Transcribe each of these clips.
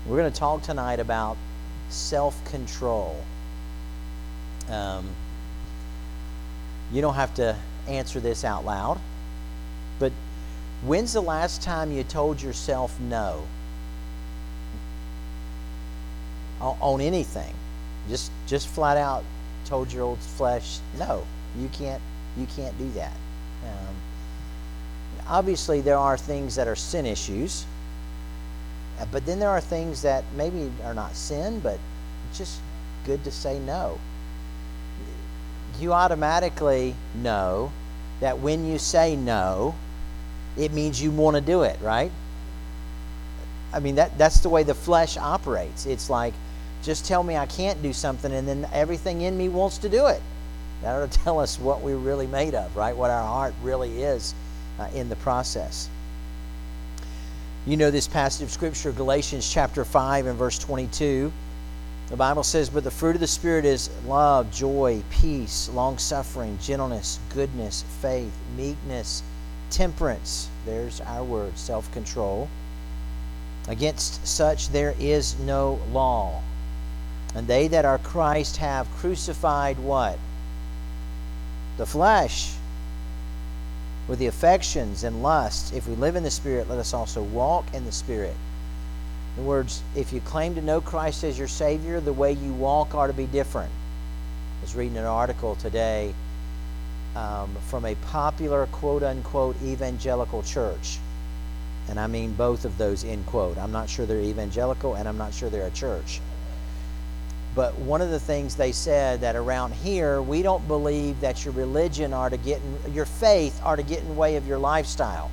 We're going to talk tonight about self-control. You don't have to answer this out loud, but when's the last time you told yourself no on anything? Just flat out told your old flesh, no, you can't do that. Obviously, there are things that are sin issues, but then there are things that maybe are not sin, but it's just good to say no. You automatically know that when you say no, it means you want to do it, right? I mean, that's the way the flesh operates. It's like, just tell me I can't do something, and then everything in me wants to do it. That ought to tell us what we're really made of, right? What our heart really is in the process. You know this passage of Scripture, Galatians chapter 5 and verse 22. The Bible says, "But the fruit of the Spirit is love, joy, peace, long-suffering, gentleness, goodness, faith, meekness, temperance." There's our word, self-control. "Against such there is no law. And they that are Christ have crucified" what? "The flesh with the affections and lusts. If we live in the Spirit, let us also walk in the Spirit." In other words, if you claim to know Christ as your Savior, the way you walk ought to be different. I was reading an article today from a popular quote-unquote evangelical church. And I mean both of those in quote. I'm not sure they're evangelical, and I'm not sure they're a church. But one of the things they said, that around here, we don't believe that your religion your faith are to get in the way of your lifestyle.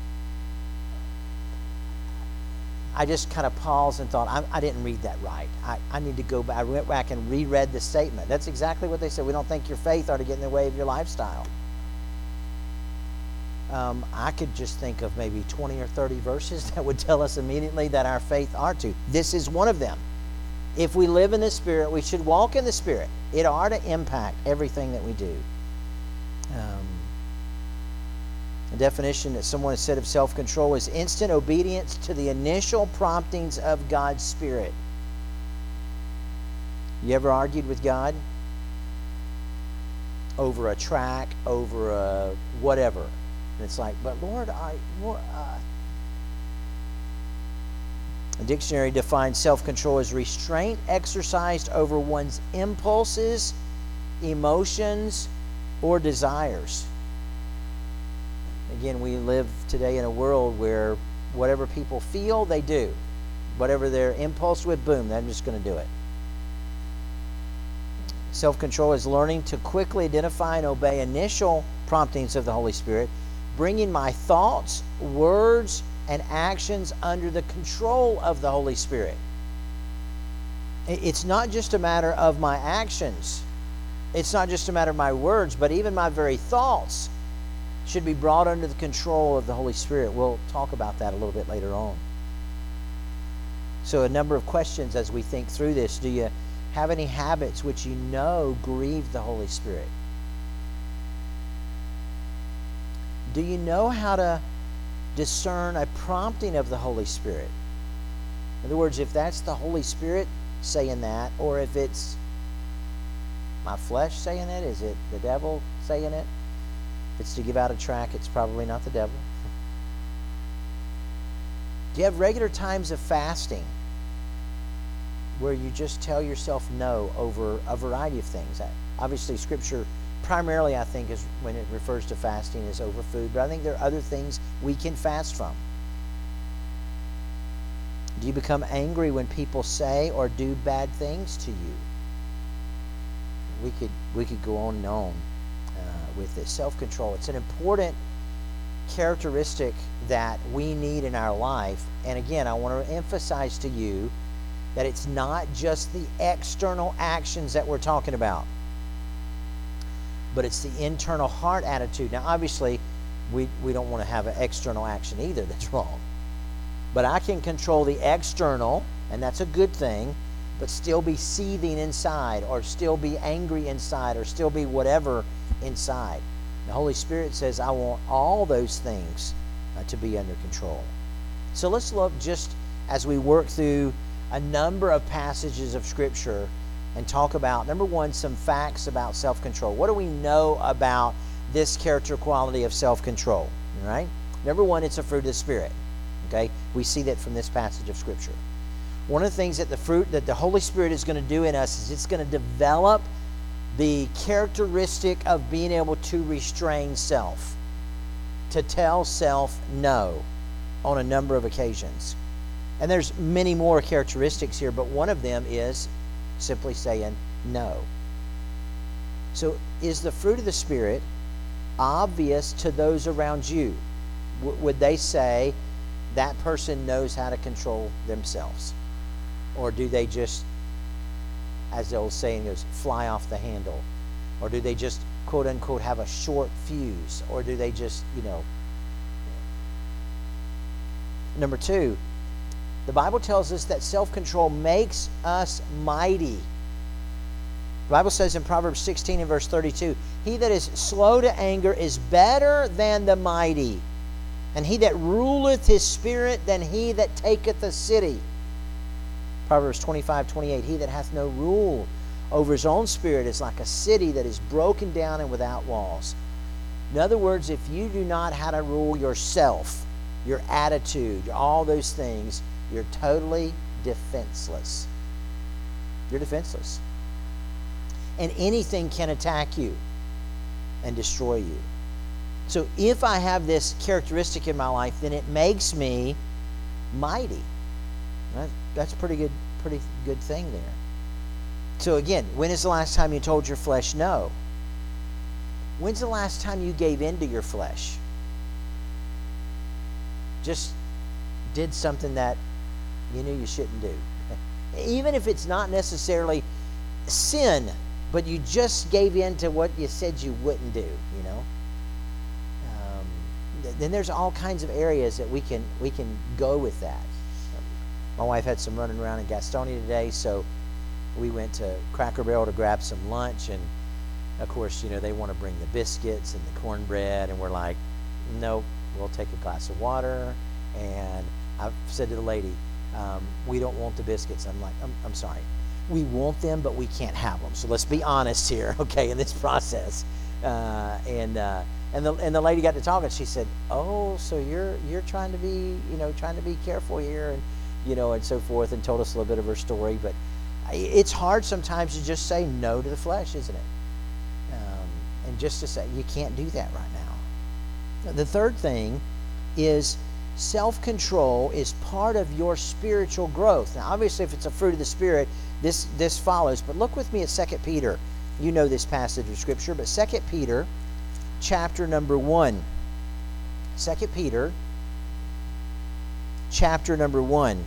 I just kind of paused and thought, I didn't read that right. I need to go back. I went back and reread the statement. That's exactly what they said. We don't think your faith are to get in the way of your lifestyle. I could just think of maybe 20 or 30 verses that would tell us immediately that our faith are to. This is one of them. If we live in the Spirit, we should walk in the Spirit. It ought to impact everything that we do. The definition that someone has said of self-control is instant obedience to the initial promptings of God's Spirit. You ever argued with God over a track, over a whatever? And it's like, but Lord, The dictionary defines self-control as restraint exercised over one's impulses, emotions, or desires. Again, we live today in a world where whatever people feel, they do. Whatever their impulse with, boom, they're just going to do it. Self-control is learning to quickly identify and obey initial promptings of the Holy Spirit, bringing my thoughts, words, and actions under the control of the Holy Spirit. It's not just a matter of my actions. It's not just a matter of my words, but even my very thoughts should be brought under the control of the Holy Spirit. We'll talk about that a little bit later on. So a number of questions as we think through this. Do you have any habits which you know grieve the Holy Spirit? Do you know how to discern a prompting of the Holy Spirit? In other words, if that's the Holy Spirit saying that, or if it's my flesh saying it, is it the devil saying it? If it's to give out a tract, it's probably not the devil. Do you have regular times of fasting where you just tell yourself no over a variety of things? Obviously, Scripture primarily, I think, is when it refers to fasting is over food, but I think there are other things we can fast from. Do you become angry when people say or do bad things to you? We could go on and on with this. Self-control. It's an important characteristic that we need in our life. And again, I want to emphasize to you that it's not just the external actions that we're talking about, but it's the internal heart attitude. Now, obviously, we don't want to have an external action either. That's wrong. But I can control the external, and that's a good thing, but still be seething inside, or still be angry inside, or still be whatever inside. The Holy Spirit says, I want all those things to be under control. So let's look, just as we work through a number of passages of Scripture and talk about, number one, some facts about self-control. What do we know about this character quality of self-control? All right? Number one, it's a fruit of the Spirit. Okay? We see that from this passage of Scripture. One of the things that the Holy Spirit is going to do in us is it's going to develop the characteristic of being able to restrain self, to tell self no on a number of occasions. And there's many more characteristics here, but one of them is simply saying no. So is the fruit of the Spirit obvious to those around you? Would they say that person knows how to control themselves? Or do they just, as the old saying goes, fly off the handle? Or do they just, quote unquote, have a short fuse? Or do they just, Number two, the Bible tells us that self-control makes us mighty. The Bible says in Proverbs 16 and verse 32, he that is slow to anger is better than the mighty, and he that ruleth his spirit than he that taketh a city. Proverbs 25:28, he that hath no rule over his own spirit is like a city that is broken down and without walls. In other words, if you do not how to rule yourself, your attitude, all those things, you're totally defenseless. You're defenseless. And anything can attack you and destroy you. So if I have this characteristic in my life, then it makes me mighty. That's a pretty good thing there. So again, when is the last time you told your flesh no? When's the last time you gave in to your flesh? Just did something that you knew you shouldn't do. Even if it's not necessarily sin, but you just gave in to what you said you wouldn't do, then there's all kinds of areas that we can go with that. My wife had some running around in Gastonia today, so we went to Cracker Barrel to grab some lunch, and of course, they want to bring the biscuits and the cornbread, and we're like, nope, we'll take a glass of water. And I've said to the lady, we don't want the biscuits. I'm like, I'm sorry. We want them, but we can't have them. So let's be honest here, okay, in this process. And the lady got to talking. She said, "Oh, so you're trying to be careful here, and so forth," and told us a little bit of her story. But it's hard sometimes to just say no to the flesh, isn't it? And just to say you can't do that right now. The third thing is self-control is part of your spiritual growth. Now, obviously, if it's a fruit of the Spirit, this follows. But look with me at 2 Peter. You know this passage of Scripture, but 2 Peter chapter number 1. 2 Peter chapter number 1.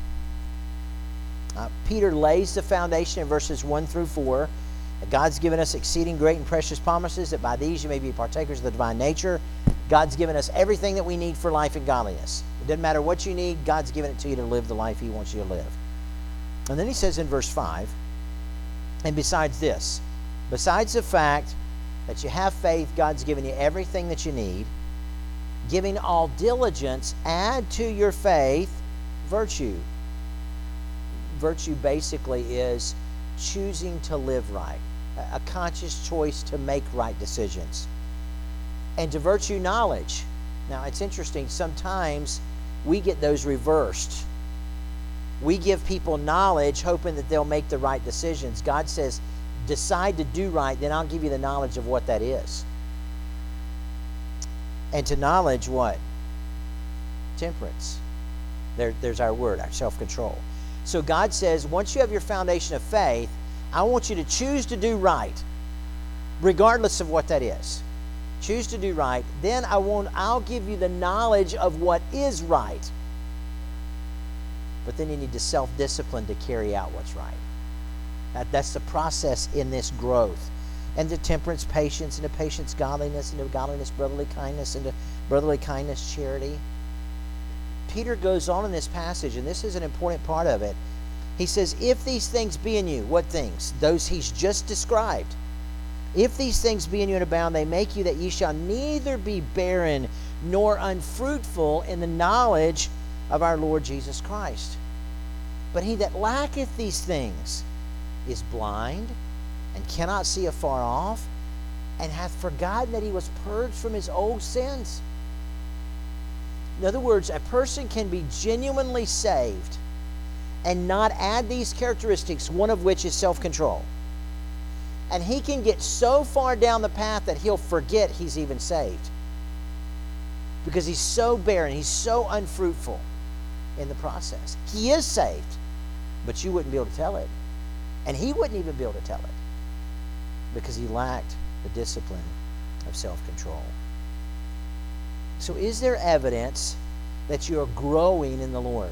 Peter lays the foundation in verses 1 through 4. God's given us exceeding great and precious promises, that by these you may be partakers of the divine nature. God's given us everything that we need for life and godliness. It doesn't matter what you need, God's given it to you to live the life He wants you to live. And then he says in verse 5, and besides this, besides the fact that you have faith, God's given you everything that you need, giving all diligence, add to your faith virtue. Virtue basically is choosing to live right, a conscious choice to make right decisions. And to virtue, knowledge. Now, it's interesting. Sometimes we get those reversed. We give people knowledge hoping that they'll make the right decisions. God says, decide to do right, then I'll give you the knowledge of what that is. And to knowledge, what? Temperance. There's our word, our self-control. So God says, once you have your foundation of faith, I want you to choose to do right, regardless of what that is. Choose to do right. Then I'll give you the knowledge of what is right. But then you need to self-discipline to carry out what's right. That's the process in this growth. And to temperance, patience, and to patience, godliness, and to godliness, brotherly kindness, and to brotherly kindness, charity. Peter goes on in this passage, and this is an important part of it. He says, if these things be in you, what things? Those he's just described. If these things be in you and abound, they make you that ye shall neither be barren nor unfruitful in the knowledge of our Lord Jesus Christ. But he that lacketh these things is blind, and cannot see afar off, and hath forgotten that he was purged from his old sins. In other words, a person can be genuinely saved and not add these characteristics, one of which is self-control. And he can get so far down the path that he'll forget he's even saved, because he's so barren, he's so unfruitful in the process. He is saved, but you wouldn't be able to tell it. And he wouldn't even be able to tell it, because he lacked the discipline of self-control. So is there evidence that you are growing in the Lord?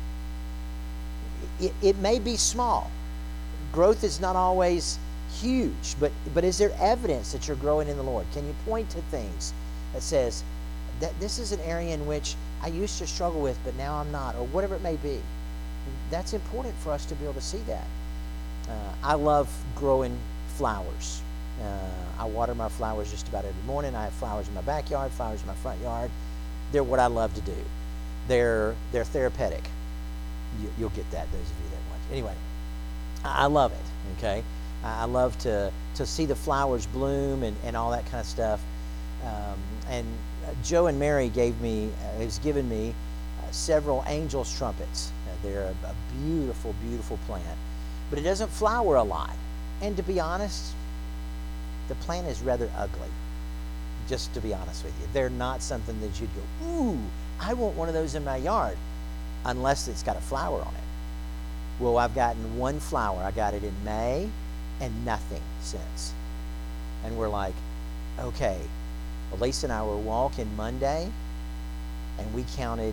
It may be small. Growth is not always huge, but is there evidence that you're growing in the Lord? Can you point to things that says that this is an area in which I used to struggle with, but now I'm not, or whatever it may be? That's important for us to be able to see that. I love growing flowers. I water my flowers just about every morning. I have flowers in my backyard, flowers in my front yard. They're what I love to do. They're therapeutic. You'll get that, those of you that watch. Anyway, I love it, okay? I love to see the flowers bloom and all that kind of stuff. And Joe and Mary has given me several angel's trumpets. They're a beautiful, beautiful plant. But it doesn't flower a lot. And to be honest, the plant is rather ugly, just to be honest with you. They're not something that you'd go, ooh, I want one of those in my yard, unless it's got a flower on it. Well, I've gotten one flower. I got it in May, and nothing since. And we're like, okay. Well, Lisa and I were walking Monday, and we counted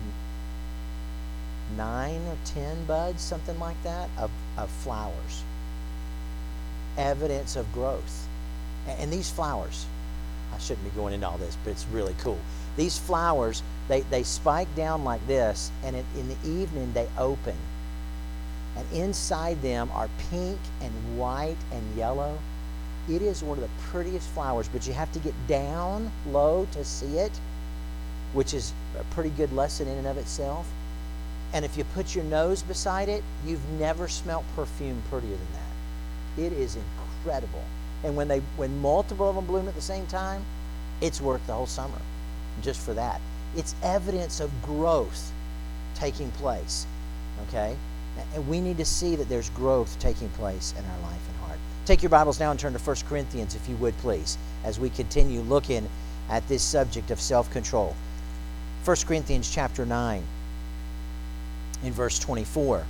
9 or 10 buds, something like that, of flowers. Evidence of growth. And these flowers, I shouldn't be going into all this, but it's really cool. These flowers, they spike down like this, and in the evening they open. And inside them are pink and white and yellow. It is one of the prettiest flowers, but you have to get down low to see it, which is a pretty good lesson in and of itself. And if you put your nose beside it, you've never smelt perfume prettier than that. It is incredible. And when multiple of them bloom at the same time, it's worth the whole summer just for that. It's evidence of growth taking place, okay? And we need to see that there's growth taking place in our life and heart. Take your Bibles now and turn to 1 Corinthians, if you would, please, as we continue looking at this subject of self-control. 1 Corinthians chapter 9, in verse 24.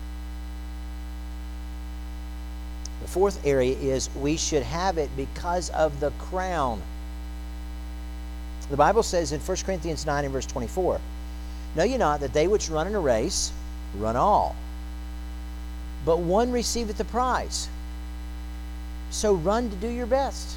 The fourth area is we should have it because of the crown. The Bible says in 1 Corinthians 9 and verse 24, know ye not that they which run in a race run all, but one receiveth the prize. So run to do your best.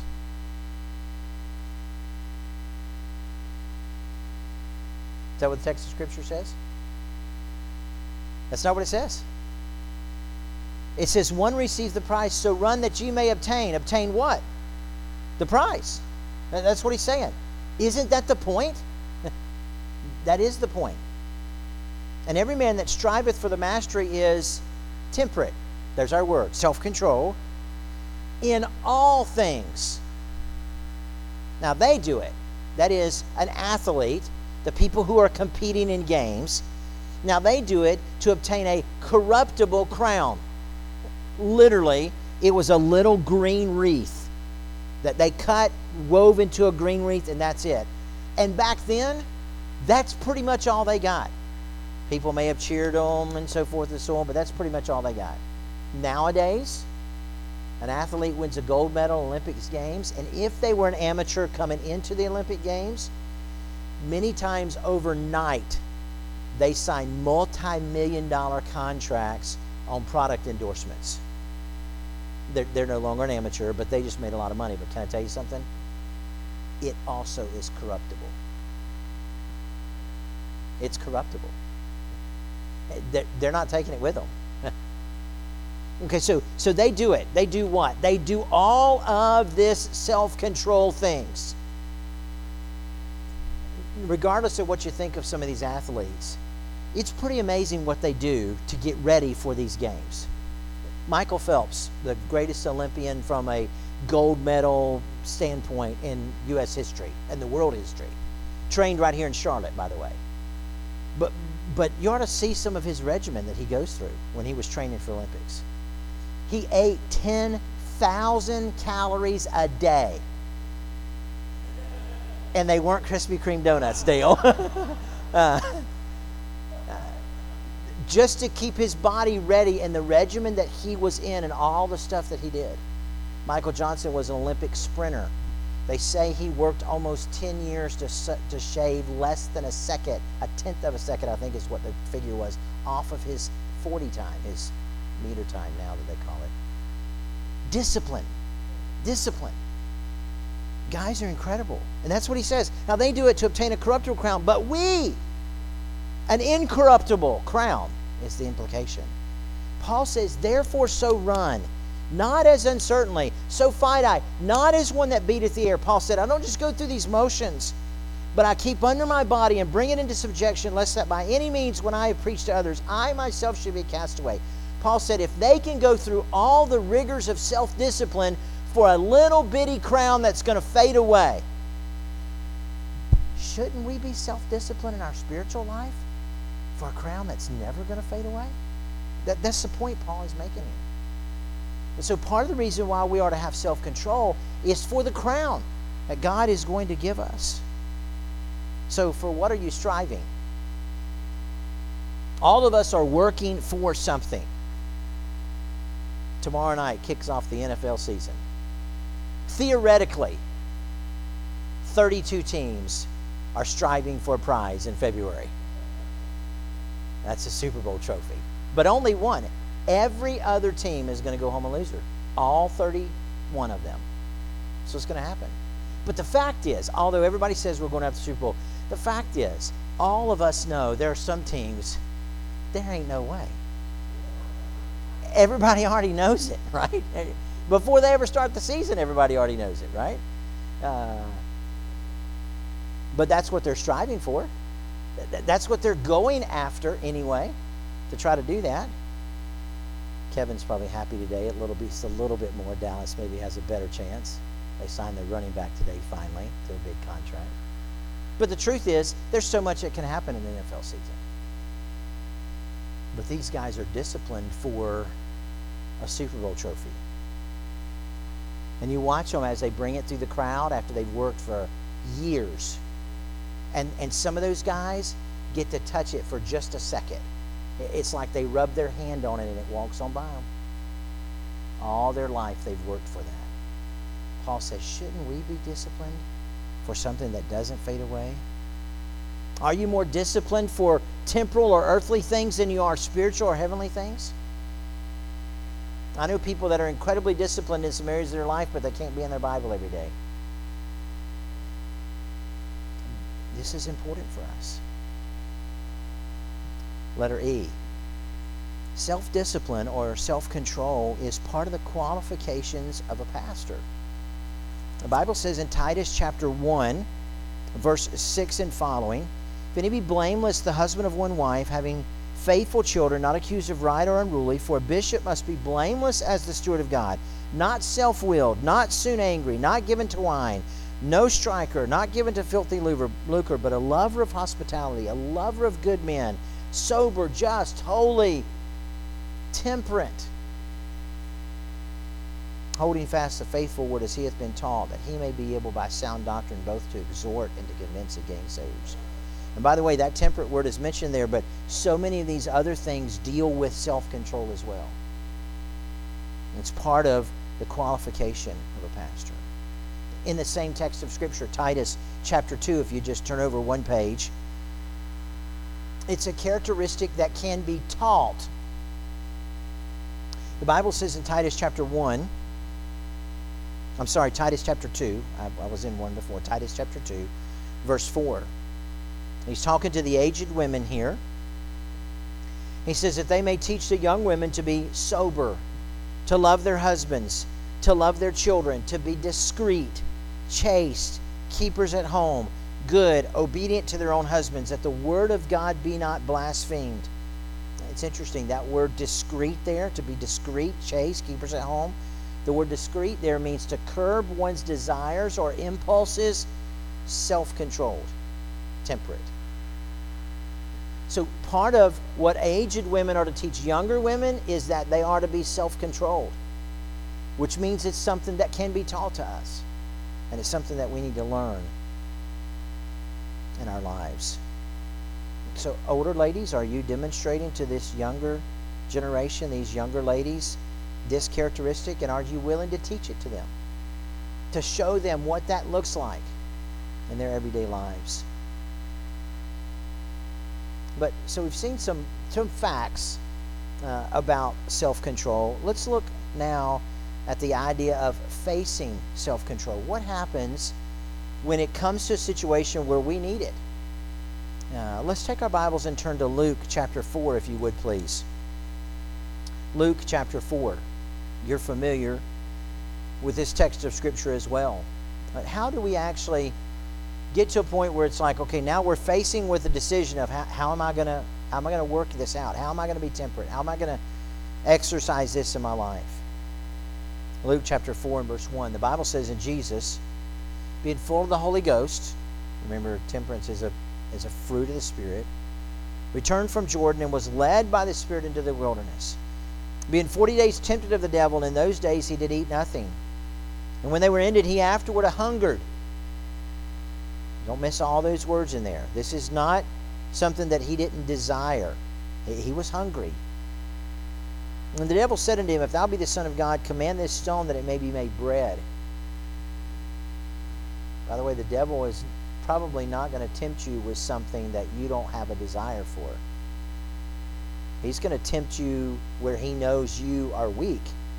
Is that what the text of Scripture says? That's not what it says. It says, one receives the prize, so run that ye may obtain. Obtain what? The prize. That's what he's saying. Isn't that the point? That is the point. And every man that striveth for the mastery is temperate. There's our word. Self-control. In all things. Now they do it. That is, an athlete, the people who are competing in games. Now they do it to obtain a corruptible crown. Literally, it was a little green wreath that they cut, wove into a green wreath, and that's it. And back then, that's pretty much all they got. People may have cheered them and so forth and so on, but that's pretty much all they got. Nowadays, an athlete wins a gold medal in Olympics games, and if they were an amateur coming into the Olympic Games, many times overnight, they sign multi-million-dollar contracts on product endorsements. They're no longer an amateur, but they just made a lot of money. But can I tell you something? It also is corruptible. It's corruptible. They're not taking it with them. Okay, so they do it. They do what? They do all of this self-control things. Regardless of what you think of some of these athletes, It's pretty amazing what they do to get ready for these games. Michael Phelps, the greatest Olympian from a gold medal standpoint in U.S. history and the world history, trained right here in Charlotte, by the way. But you ought to see some of his regimen that he goes through when he was training for Olympics. He ate 10,000 calories a day. And they weren't Krispy Kreme donuts, Dale. Just to keep his body ready and the regimen that he was in and all the stuff that he did. Michael Johnson was an Olympic sprinter. They say he worked almost 10 years to shave less than a second, a tenth of a second, I think is what the figure was, off of his 40 time, his meter time now that they call it. Discipline. Discipline. Guys are incredible. And that's what he says. Now they do it to obtain a corruptible crown, but we, an incorruptible crown, is the implication. Paul says, therefore so run, not as uncertainly, so fight I, not as one that beateth the air. Paul said, I don't just go through these motions, but I keep under my body and bring it into subjection, lest that by any means when I have preached to others, I myself should be cast away. Paul said, if they can go through all the rigors of self-discipline for a little bitty crown that's going to fade away, shouldn't we be self-disciplined in our spiritual life for a crown that's never going to fade away? That's the point Paul is making here. And so part of the reason why we are to have self-control is for the crown that God is going to give us. So for what are you striving? All of us are working for something. Tomorrow night kicks off the NFL season. Theoretically, 32 teams are striving for a prize in February. That's a Super Bowl trophy. But only one. Every other team is going to go home a loser. All 31 of them. So it's going to happen. But the fact is, although everybody says we're going to have the Super Bowl, the fact is, all of us know there are some teams, there ain't no way. Everybody already knows it, right? Before they ever start the season, everybody already knows it, right? But that's what they're striving for. That's what they're going after anyway, to try to do that. Kevin's probably happy today. It's a little bit more. Dallas maybe has a better chance. They signed their running back today finally to a big contract. But the truth is, there's so much that can happen in the NFL season. But these guys are disciplined for a Super Bowl trophy. And you watch them as they bring it through the crowd after they've worked for years. And some of those guys get to touch it for just a second. It's like they rub their hand on it and it walks on by them. All their life they've worked for that. Paul says, shouldn't we be disciplined for something that doesn't fade away? Are you more disciplined for temporal or earthly things than you are spiritual or heavenly things? I know people that are incredibly disciplined in some areas of their life, but they can't be in their Bible every day. This is important for us. Letter E. Self-discipline or self-control is part of the qualifications of a pastor. The Bible says in Titus chapter 1, verse 6 and following, if any be blameless, the husband of one wife, having faithful children, not accused of right or unruly, for a bishop must be blameless as the steward of God, not self-willed, not soon angry, not given to wine, no striker, not given to filthy lucre, but a lover of hospitality, a lover of good men, sober, just, holy, temperate, holding fast the faithful word as he hath been taught, that he may be able by sound doctrine both to exhort and to convince the gainsayers. And by the way, that temperate word is mentioned there, but so many of these other things deal with self-control as well. It's part of the qualification of a pastor. In the same text of Scripture, Titus chapter 2, if you just turn over one page, it's a characteristic that can be taught. The Bible says in Titus chapter 2, I was in 1 before, Titus chapter 2, verse 4. He's talking to the aged women here. He says that they may teach the young women to be sober, to love their husbands, to love their children, to be discreet, chaste, keepers at home, good, obedient to their own husbands, that the word of God be not blasphemed. It's interesting, that word discreet there, to be discreet, chaste, keepers at home. The word discreet there means to curb one's desires or impulses, self-controlled, temperate. So part of what aged women are to teach younger women is that they are to be self-controlled, which means it's something that can be taught to us, and it's something that we need to learn in our lives. So older ladies, are you demonstrating to this younger generation, these younger ladies, this characteristic, and are you willing to teach it to them, to show them what that looks like in their everyday lives? But so we've seen some facts about self-control. Let's look now at the idea of facing self-control. What happens when it comes to a situation where we need it? Let's take our Bibles and turn to Luke chapter 4, if you would, please. Luke chapter 4. You're familiar with this text of Scripture as well. But how do we actually get to a point where it's like, okay, now we're facing with the decision of how am I going to work this out? How am I going to be temperate? How am I going to exercise this in my life? Luke chapter 4 and verse 1. The Bible says, "And Jesus, being full of the Holy Ghost," remember, temperance is a fruit of the Spirit, "returned from Jordan and was led by the Spirit into the wilderness, being 40 days tempted of the devil. And in those days he did eat nothing. And when they were ended, he afterward hungered." Don't miss all those words in there. This is not something that he didn't desire. He was hungry. "And the devil said unto him, If thou be the Son of God, command this stone that it may be made bread." By the way, the devil is probably not going to tempt you with something that you don't have a desire for. He's going to tempt you where he knows you are weak.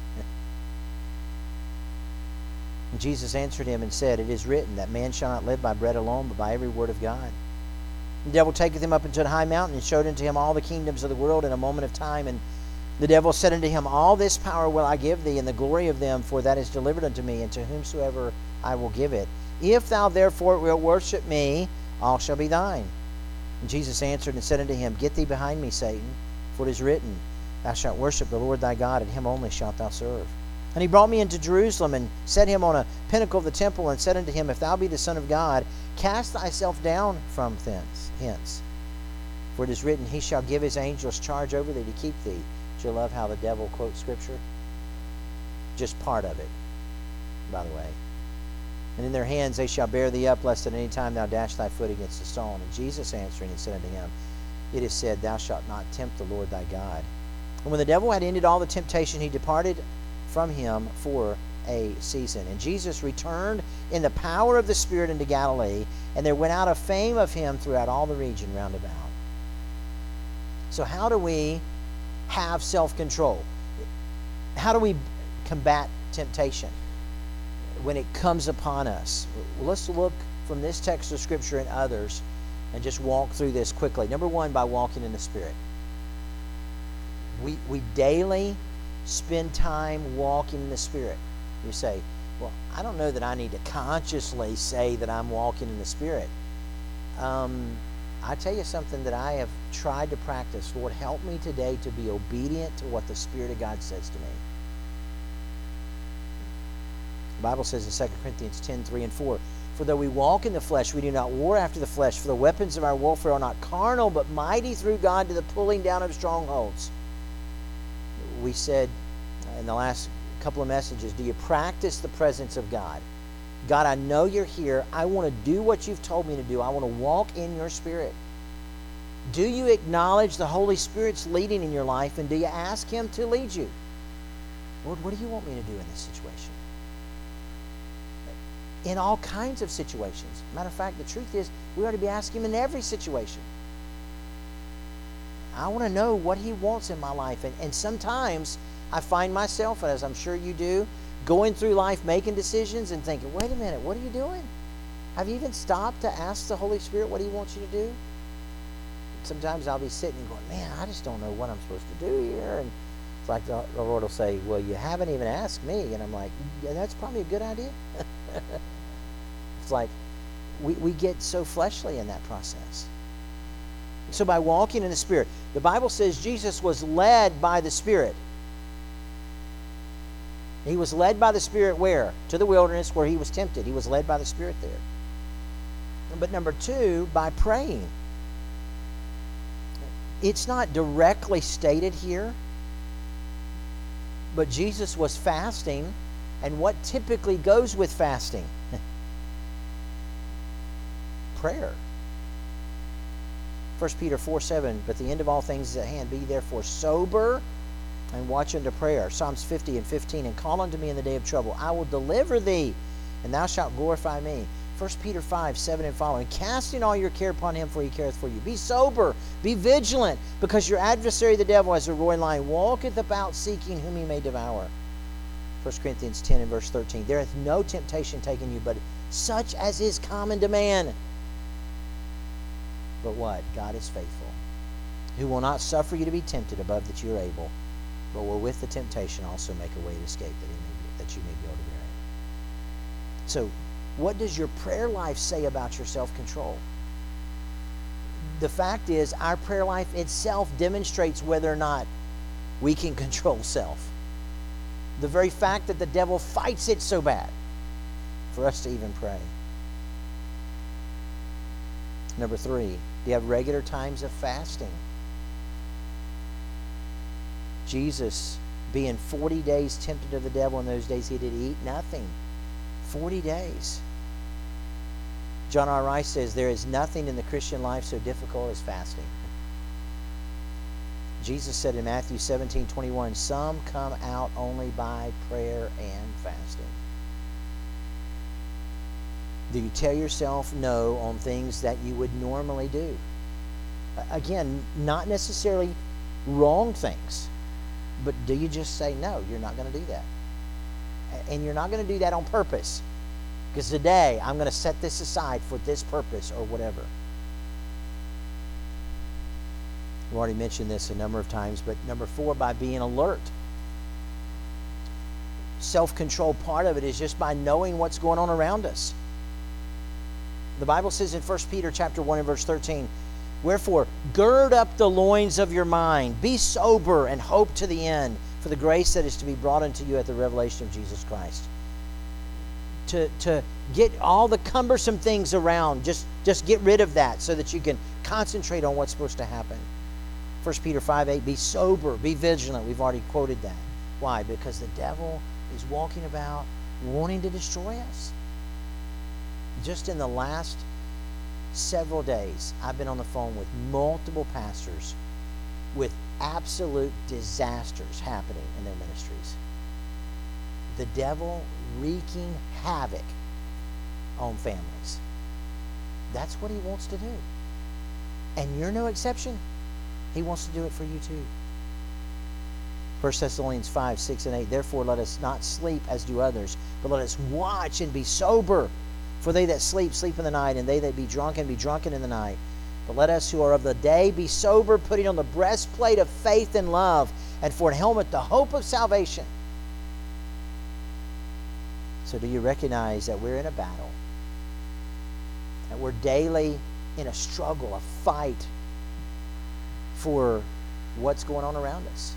And Jesus answered him and said, "It is written, that man shall not live by bread alone, but by every word of God." The devil taketh him up into a high mountain, and showed unto him all the kingdoms of the world in a moment of time. And the devil said unto him, "All this power will I give thee, and the glory of them, for that is delivered unto me, and to whomsoever I will give it. If thou therefore wilt worship me, all shall be thine." And Jesus answered and said unto him, "Get thee behind me, Satan, for it is written, Thou shalt worship the Lord thy God, and him only shalt thou serve. And he brought me into Jerusalem, and set him on a pinnacle of the temple, and said unto him, If thou be the Son of God, cast thyself down from hence. For it is written, He shall give his angels charge over thee to keep thee." Do you love how the devil quotes Scripture? Just part of it, by the way. "And in their hands they shall bear thee up, lest at any time thou dash thy foot against a stone. And Jesus answering and said unto him, It is said, Thou shalt not tempt the Lord thy God. And when the devil had ended all the temptation, he departed from him for a season. And Jesus returned in the power of the Spirit into Galilee, and there went out a fame of him throughout all the region round about." So how do we have self-control? How do we combat temptation when it comes upon us? Let's look from this text of Scripture and others and just walk through this quickly. Number one, by walking in the Spirit. We daily spend time walking in the Spirit. You say, "Well, I don't know that I need to consciously say that I'm walking in the Spirit." I tell you something that I have tried to practice. Lord, help me today to be obedient to what the Spirit of God says to me. The Bible says in 2 Corinthians 10:3 and 4, "For though we walk in the flesh, we do not war after the flesh. For the weapons of our warfare are not carnal, but mighty through God to the pulling down of strongholds." We said in the last couple of messages, do you practice the presence of God? God, I know you're here. I want to do what you've told me to do. I want to walk in your Spirit. Do you acknowledge the Holy Spirit's leading in your life, and do you ask Him to lead you? Lord, what do you want me to do in this situation? In all kinds of situations. Matter of fact, the truth is, we ought to be asking Him in every situation. I want to know what He wants in my life. And sometimes I find myself, as I'm sure you do, going through life making decisions and thinking, wait a minute, what are you doing? Have you even stopped to ask the Holy Spirit what He wants you to do? Sometimes I'll be sitting and going, man, I just don't know what I'm supposed to do here. And it's like the Lord will say, well, you haven't even asked me. And I'm like, yeah, that's probably a good idea. It's like, we get so fleshly in that process. So by walking in the Spirit, the Bible says Jesus was led by the Spirit. He was led by the Spirit where? To the wilderness where he was tempted. He was led by the Spirit there. But number two, by praying. It's not directly stated here, but Jesus was fasting, and what typically goes with fasting? Prayer. 1 Peter 4:7, but the end of all things is at hand. Be therefore sober and watch unto prayer. Psalms 50:15, and call unto me in the day of trouble. I will deliver thee, and thou shalt glorify me. 1 Peter 5:7 and following, casting all your care upon him, for he careth for you. Be sober, be vigilant, because your adversary the devil, as a roaring lion, walketh about seeking whom he may devour. 1 Corinthians 10 and verse 13, there hath no temptation taken you, but such as is common to man. But what? God is faithful, who will not suffer you to be tempted above that you are able, but will with the temptation also make a way to escape that you may be able to bear it. So, what does your prayer life say about your self-control? The fact is, our prayer life itself demonstrates whether or not we can control self. The very fact that the devil fights it so bad for us to even pray. Number three, do you have regular times of fasting? Jesus, being 40 days tempted of the devil in those days, he did eat nothing. 40 days. John R. Rice says, there is nothing in the Christian life so difficult as fasting. Jesus said in Matthew 17:21, some come out only by prayer and fasting. Do you tell yourself no on things that you would normally do? Again, not necessarily wrong things, but do you just say, no, you're not going to do that? And you're not going to do that on purpose, because today I'm going to set this aside for this purpose or whatever. We've already mentioned this a number of times, but number four, by being alert. Self-control, part of it is just by knowing what's going on around us. The Bible says in 1 Peter chapter 1 and verse 13, wherefore, gird up the loins of your mind, be sober, and hope to the end for the grace that is to be brought unto you at the revelation of Jesus Christ. To get all the cumbersome things around, just get rid of that so that you can concentrate on what's supposed to happen. 1 Peter 5:8, be sober, be vigilant. We've already quoted that. Why? Because the devil is walking about wanting to destroy us. Just in the last several days, I've been on the phone with multiple pastors with absolute disasters happening in their ministries. The devil wreaking havoc on families. That's what he wants to do. And you're no exception. He wants to do it for you too. 1 Thessalonians 5:6-8, therefore let us not sleep as do others, but let us watch and be sober. For they that sleep, sleep in the night, and they that be drunken in the night. But let us who are of the day be sober, putting on the breastplate of faith and love, and for an helmet the hope of salvation. So do you recognize that we're in a battle? That we're daily in a struggle, a fight for what's going on around us?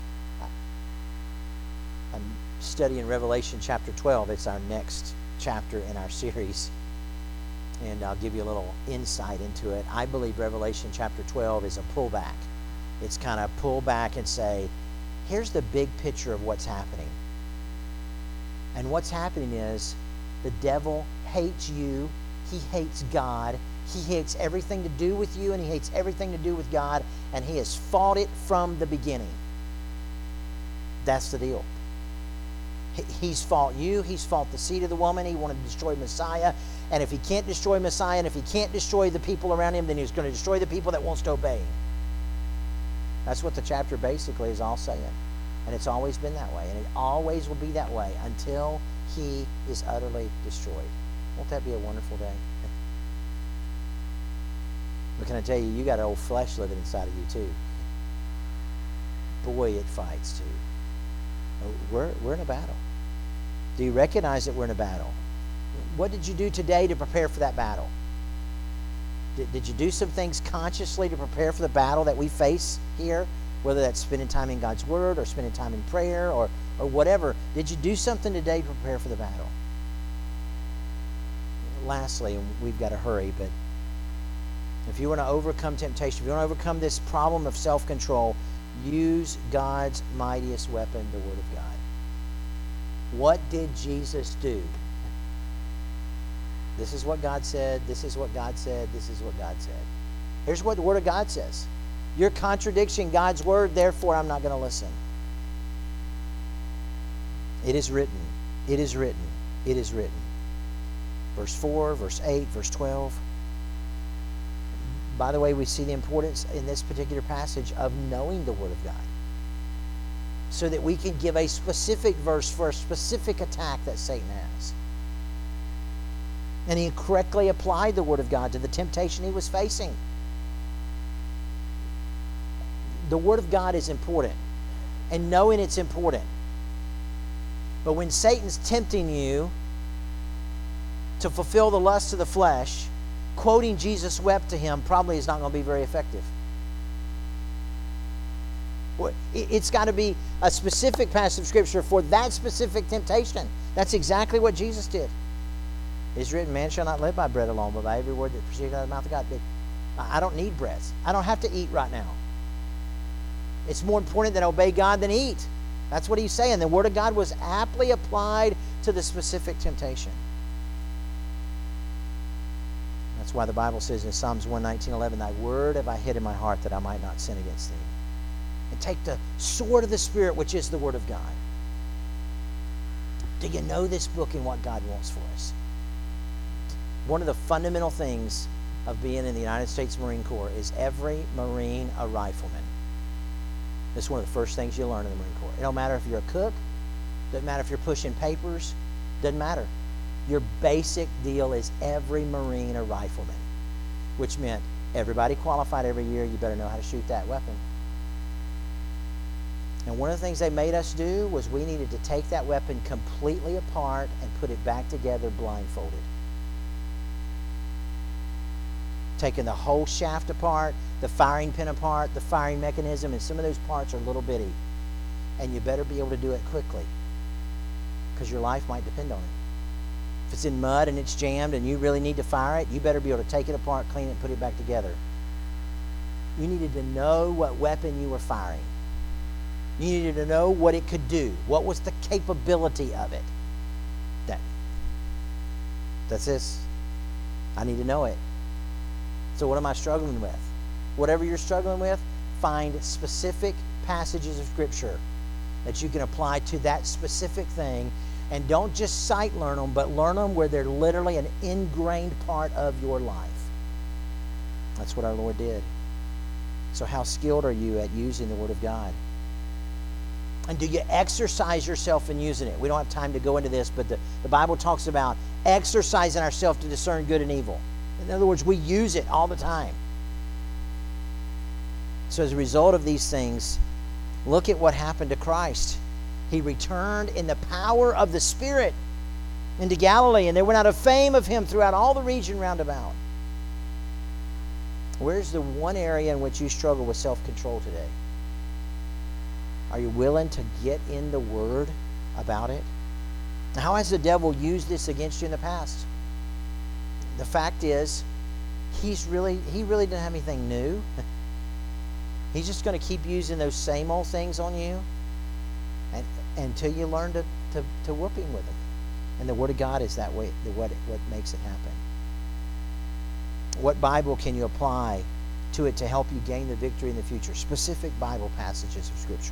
I'm studying Revelation chapter 12. It's our next chapter in our series. And I'll give you a little insight into it. I believe Revelation chapter 12 is a pullback. It's kind of pull back and say, here's the big picture of what's happening. And what's happening is the devil hates you. He hates God. He hates everything to do with you, and he hates everything to do with God. And he has fought it from the beginning. That's the deal. He's fought you. He's fought the seed of the woman. He wanted to destroy Messiah. And if he can't destroy Messiah, and if he can't destroy the people around him, then he's going to destroy the people that wants to obey him. That's what the chapter basically is all saying. And it's always been that way. And it always will be that way until he is utterly destroyed. Won't that be a wonderful day? But can I tell you, you got old flesh living inside of you too. Boy, it fights too. We're in a battle. Do you recognize that we're in a battle? What did you do today to prepare for that battle? Did you do some things consciously to prepare for the battle that we face here? Whether that's spending time in God's Word or spending time in prayer or whatever. Did you do something today to prepare for the battle? Lastly, and we've got to hurry, but if you want to overcome temptation, if you want to overcome this problem of self-control, use God's mightiest weapon, the Word of God. What did Jesus do? This is what God said, this is what God said, this is what God said. Here's what the Word of God says. You're contradicting God's Word, therefore I'm not going to listen. It is written, it is written, it is written. Verse 4, verse 8, verse 12. By the way, we see the importance in this particular passage of knowing the Word of God, so that we can give a specific verse for a specific attack that Satan has. And he correctly applied the Word of God to the temptation he was facing. The Word of God is important, and knowing it's important. But when Satan's tempting you to fulfill the lust of the flesh, quoting Jesus wept to him probably is not going to be very effective. It's got to be a specific passage of Scripture for that specific temptation. That's exactly what Jesus did. It is written, man shall not live by bread alone, but by every word that proceeds out of the mouth of God. I don't need bread. I don't have to eat right now. It's more important that I obey God than eat. That's what he's saying. The Word of God was aptly applied to the specific temptation. That's why the Bible says in Psalms 119:11, thy word have I hid in my heart that I might not sin against thee. And take the sword of the Spirit, which is the Word of God. Do you know this book and what God wants for us? One of the fundamental things of being in the United States Marine Corps is every Marine a rifleman. That's one of the first things you learn in the Marine Corps. It don't matter if you're a cook, doesn't matter if you're pushing papers, doesn't matter. Your basic deal is every Marine a rifleman, which meant everybody qualified every year, you better know how to shoot that weapon. And one of the things they made us do was we needed to take that weapon completely apart and put it back together blindfolded. Taking the whole shaft apart, the firing pin apart, the firing mechanism, and some of those parts are little bitty. And you better be able to do it quickly, because your life might depend on it. If it's in mud and it's jammed and you really need to fire it, you better be able to take it apart, clean it, and put it back together. You needed to know what weapon you were firing. You needed to know what it could do. What was the capability of it? That's this. I need to know it. So what am I struggling with? Whatever you're struggling with, find specific passages of Scripture that you can apply to that specific thing. And don't just sight learn them, but learn them where they're literally an ingrained part of your life. That's what our Lord did. So how skilled are you at using the Word of God? And do you exercise yourself in using it? We don't have time to go into this, but the Bible talks about exercising ourselves to discern good and evil. In other words, we use it all the time. So as a result of these things, look at what happened to Christ. He returned in the power of the Spirit into Galilee, and there went out a fame of him throughout all the region round about. Where's the one area in which you struggle with self-control today? Are you willing to get in the Word about it? How has the devil used this against you in the past? The fact is, he really doesn't have anything new. He's just going to keep using those same old things on you until you learn to whoop him with them. And the Word of God is that way, what makes it happen. What Bible can you apply to it to help you gain the victory in the future? Specific Bible passages of Scripture.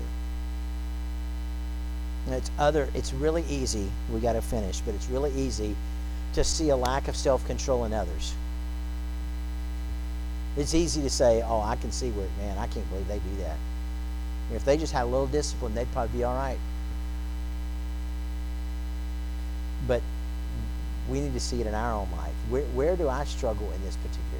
And it's really easy, we got to finish, but it's really easy to see a lack of self-control in others. It's easy to say, oh, I can see where, man, I can't believe they do that. If they just had a little discipline, they'd probably be all right. But we need to see it in our own life. Where do I struggle in this particular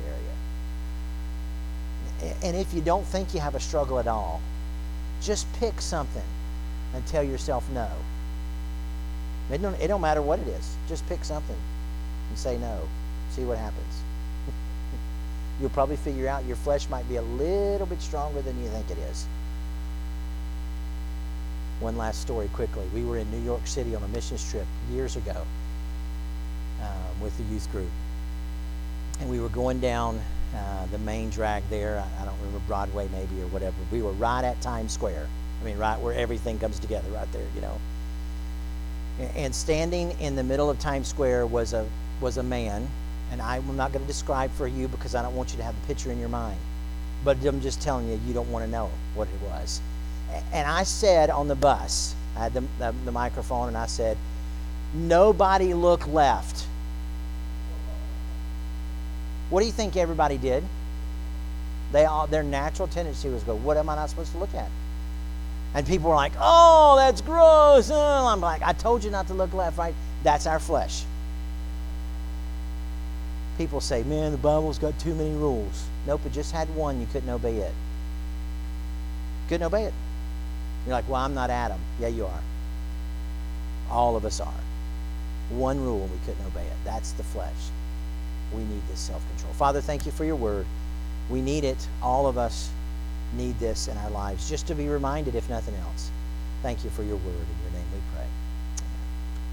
area? And if you don't think you have a struggle at all, just pick something and tell yourself no. It don't matter what it is. Just pick something and say no. See what happens. you'll probably figure out your flesh might be a little bit stronger than you think it is. One last story quickly. We were in New York City on a missions trip years ago with the youth group. And we were going down the main drag there. I don't remember, Broadway maybe or whatever. We were right at Times Square. I mean, right where everything comes together right there, you know. And standing in the middle of Times Square was a man. And I'm not going to describe for you because I don't want you to have the picture in your mind. But I'm just telling you, you don't want to know what it was. And I said on the bus, I had the microphone, and I said, "Nobody look left." What do you think everybody did? Their natural tendency was to go, "What am I not supposed to look at?" And people were like, "Oh, that's gross." I'm like, I told you not to look left, right? That's our flesh. People say, "Man, the Bible's got too many rules." Nope, it just had one. You couldn't obey it. Couldn't obey it. You're like, "Well, I'm not Adam." Yeah, you are. All of us are. One rule, and we couldn't obey it. That's the flesh. We need this self-control. Father, thank you for your word. We need it. All of us need this in our lives, just to be reminded, if nothing else. Thank you for your word. In your name we pray.